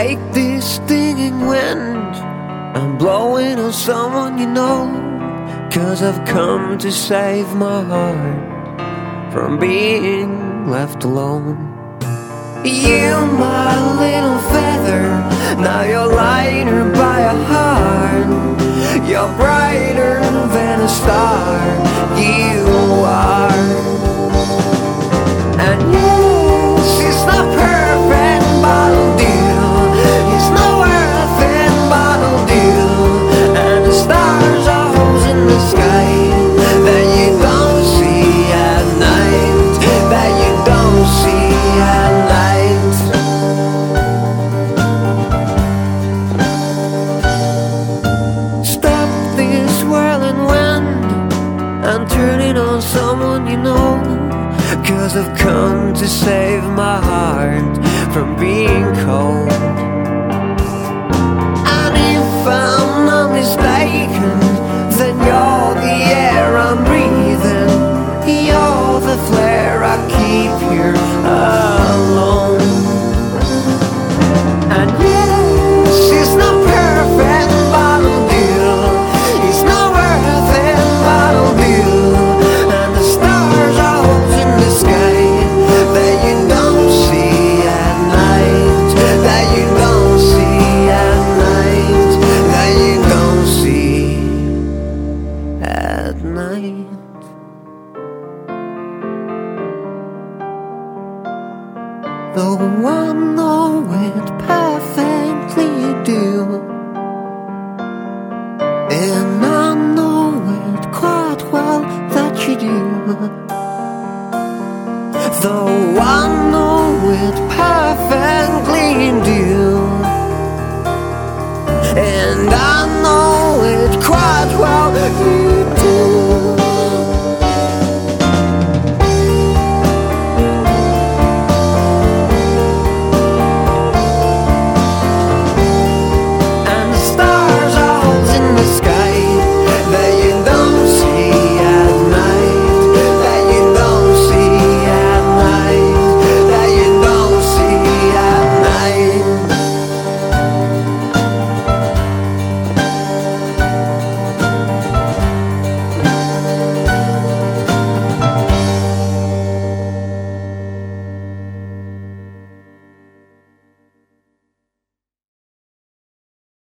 take this stinging wind and blow it on someone you know, 'cause I've come to save my heart from being left alone. You, my little feather, now you're lighter by a heart. You're brighter than a star, you are. And yes, it's not perfect, but it'll do. It's not worth it, but it'll do. And the stars are holes in the sky that you don't see at night, that you don't see at night. Stop this whirling wind and turn it on someone you know, 'cause I've come to save my heart from being cold. And if I'm not mistaken, then you're the air I'm breathing. You're the flare I keep here alone. And yes, it's not perfect, but it'll do. It's not worth it, but it'll do. And the stars are holes in the sky that you don't see at night, that you don't see at night, that you don't see at night. Though I know it perfectly you do, and I know it quite well that you do. Though I know it perfectly you do, and I know it quite well.